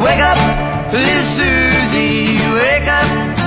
Wake up, little Susie, wake up.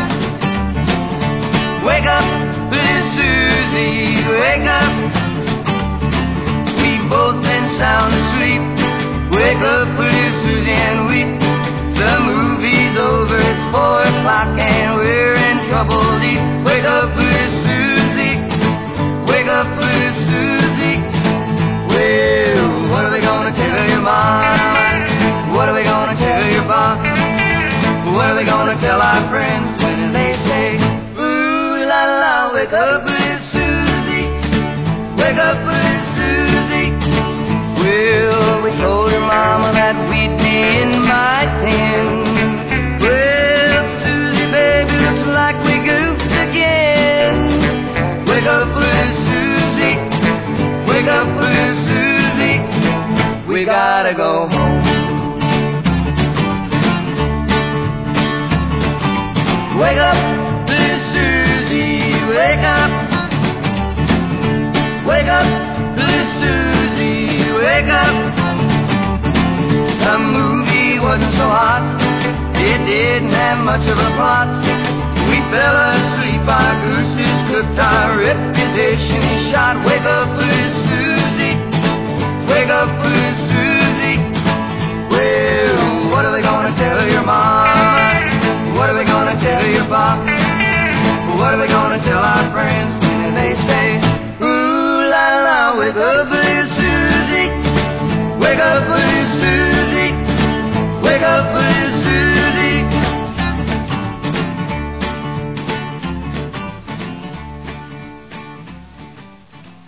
Wake up, little Susie, wake up. We've both been sound asleep. Wake up, little Susie, and weep. The movie's over, it's 4 o'clock and we're in trouble deep. Wake up, little Susie, wake up, little Susie. Well, what are we gonna tell your mom? What are we gonna tell your boss? What are we gonna tell our friends when they say, ooh la la, wake up, little Susie, wake up, little Susie. Well, we told your mama that we'd be inviting. Well, Susie, baby, looks like we goofed again. Wake up, little Susie, wake up, little Susie. We gotta go home. Wake up, little Susie, wake up. Wake up, little Susie, wake up. The movie wasn't so hot, it didn't have much of a plot. We fell asleep, our gooses cooked, our reputation is shot. Wake up, little